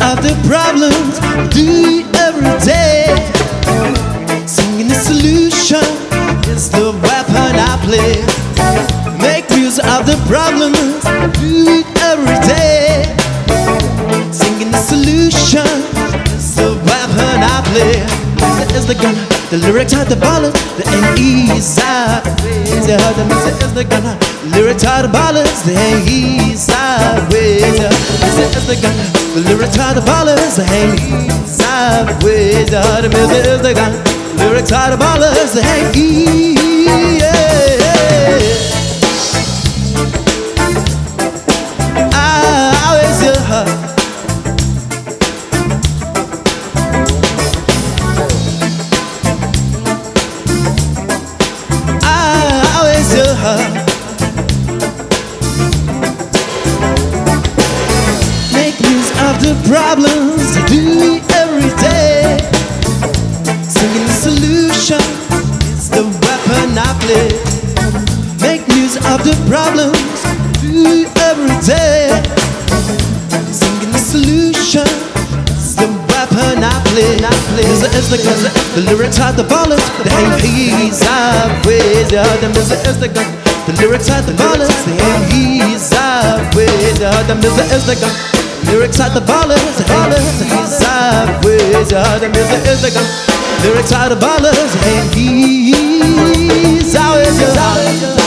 of the problems, do it every day. Singing the solution is the weapon I play. Make music of the problems, do it every day. Singing the solution is the weapon I play. Music is the gunner, the lyrics are the ballad, the N.E.'s sideways. The music is the gunner, lyrics are the ballads, the N.E.'s sideways. Music is the gunner, the lyrics are the ballads, the N.E.'s sideways. The music is the gunner, lyrics are the ballads, the N.E.'s. I always hear her. Make use of the problems, do it every day. Singing the solution, it's the weapon I play. Make use of the problems, do it every day. Singing the solution, it's the weapon I play. Music is the gun, the lyrics are the ballads, the N.E.'s sideways. The music is the gun, the lyrics are the ballads, the N.E.'s sideways. The music is the gun, lyrics are the ballads, the N.E.'s sideways. The music is the gun, lyrics are the ballads, the N.E.'s sideways.